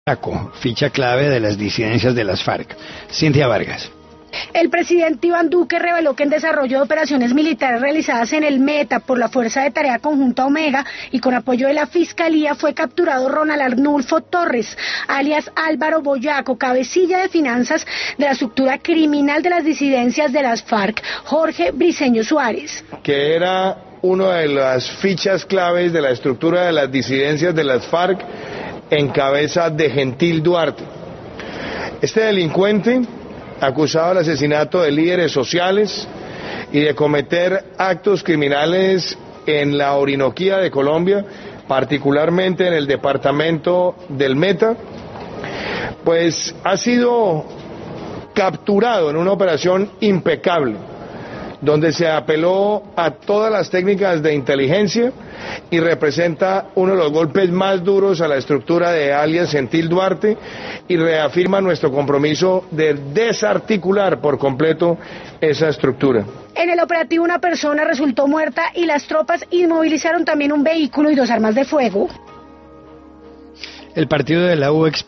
Ficha clave de las disidencias de las FARC. Cintia Vargas. El presidente Iván Duque reveló que en desarrollo de operaciones militares realizadas en el Meta por la Fuerza de Tarea Conjunta Omega y con apoyo de la Fiscalía fue capturado Ronald Arnulfo Torres, alias Álvaro Boyaco, cabecilla de finanzas de la estructura criminal de las disidencias de las FARC, Jorge Briceño Suárez. Que era una de las fichas claves de la estructura de las disidencias de las FARC en cabeza de Gentil Duarte. Este delincuente, acusado del asesinato de líderes sociales y de cometer actos criminales en la Orinoquía de Colombia, particularmente en el departamento del Meta, pues ha sido capturado en una operación impecable, donde se apeló a todas las técnicas de inteligencia y representa uno de los golpes más duros a la estructura de alias Gentil Duarte y reafirma nuestro compromiso de desarticular por completo esa estructura. En el operativo una persona resultó muerta y las tropas inmovilizaron también un vehículo y 2 armas de fuego. El partido de la U